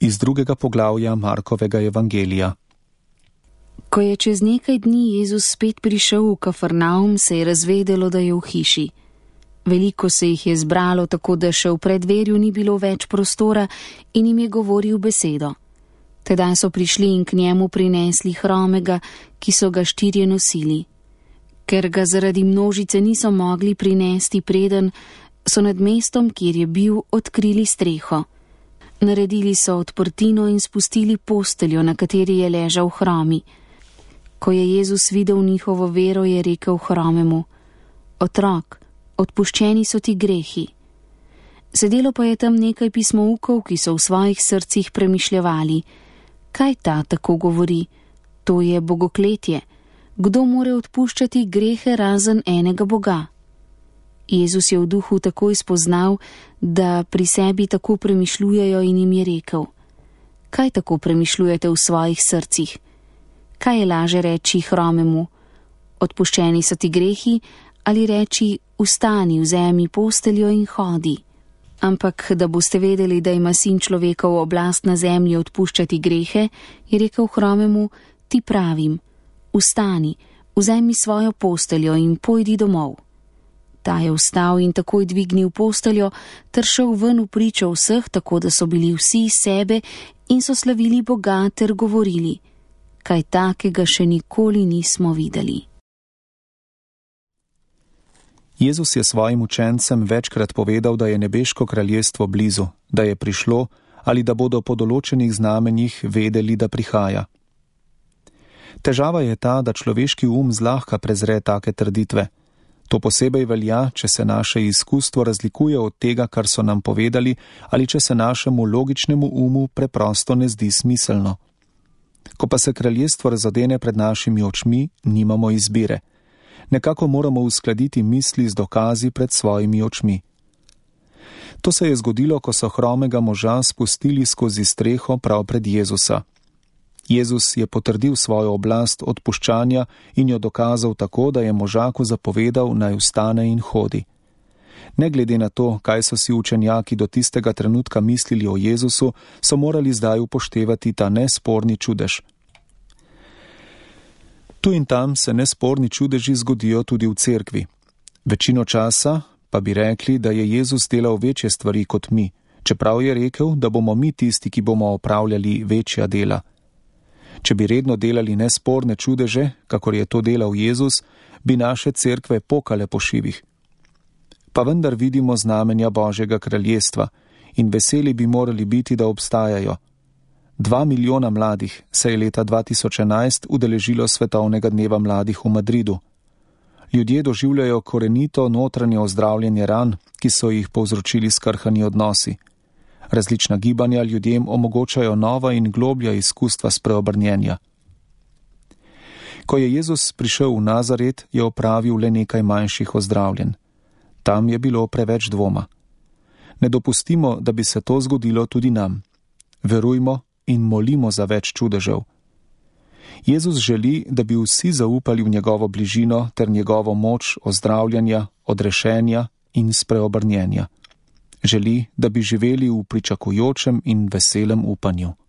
Iz 2. poglavja Markovega evangelija. Ko je čez nekaj dni Jezus spet prišel v Kafarnaum, se je razvedelo, da je v hiši. Veliko se jih je zbralo, tako da še v preddverju ni bilo več prostora in jim je govoril besedo. Tedaj so prišli in k njemu prinesli hromega, ki so ga 4 nosili. Ker ga zaradi množice niso mogli prinesti preden, so nad mestom, kjer je bil, odkrili streho. Naredili so odprtino in spustili posteljo, na kateri je ležal hromi. Ko je Jezus videl njihovo vero, je rekel hromemu: Otrok, odpuščeni so ti grehi. Sedelo pa je tam nekaj pismoukov, ki so v svojih srcih premišljevali: Kaj ta tako govori? To je bogokletje. Kdo more odpuščati grehe razen enega Boga? Jezus je v duhu takoj spoznal, da pri sebi tako premišljujejo in jim je rekel: Kaj tako premišljujete v svojih srcih? Kaj je laže reči hromemu: Odpuščeni so ti grehi, ali reči: Vstani, vzemi posteljo in hodi? Ampak, da boste vedeli, da ima Sin človekov oblast na zemlji odpuščati grehe, je rekel hromemu: Ti pravim, vstani, vzemi svojo posteljo in pojdi domov. Ta je vstal in takoj dvignil posteljo ter šel ven v pričo vseh, tako da so bili vsi iz sebe in so slavili Boga ter govorili: Kaj takega še nikoli nismo videli. Jezus je svojim učencem večkrat povedal, da je nebeško kraljestvo blizu, da je prišlo ali da bodo po določenih znamenjih vedeli, da prihaja. Težava je ta, da človeški zlahka prezre take trditve. To posebej velja, če se naše izkustvo razlikuje od tega, kar so nam povedali, ali če se našemu logičnemu umu preprosto ne zdi smiselno. Ko pa se kraljestvo razodene pred našimi očmi, nimamo izbire. Nekako moramo uskladiti misli z dokazi pred svojimi očmi. To se je zgodilo, ko so hromega moža spustili skozi streho prav pred Jezusa. Jezus je potrdil svojo oblast odpuščanja in jo dokazal tako, da je možaku zapovedal, naj vstane in hodi. Ne glede na to, kaj so si učenjaki do tistega trenutka mislili o Jezusu, so morali zdaj upoštevati ta nesporni čudež. Tu in tam se nesporni čudeži zgodijo tudi v cerkvi. Večino časa pa bi rekli, da je Jezus delal večje stvari kot mi, čeprav je rekel, da bomo mi tisti, ki bomo opravljali večja dela. Če bi redno delali nesporne čudeže, kakor je to delal Jezus, bi naše cerkve pokale po šivih. Pa vendar vidimo znamenja Božjega kraljestva in veseli bi morali biti, da obstajajo. 2 milijona mladih se je leta 2011 udeležilo Svetovnega dneva mladih v Madridu. Ljudje doživljajo korenito notranje ozdravljanje ran, ki so jih povzročili skrhani odnosi. Različna gibanja ljudem omogočajo nova in globlja izkustva spreobrnjenja. Ko je Jezus prišel v Nazaret, je opravil le nekaj manjših ozdravljenj. Tam je bilo preveč dvoma. Ne dopustimo, da bi se to zgodilo tudi nam. Verujmo in molimo za več čudežev. Jezus želi, da bi vsi zaupali v njegovo bližino ter njegovo moč ozdravljanja, odrešenja in spreobrnjenja. Želi, da bi živeli v pričakujočem in veselem upanju.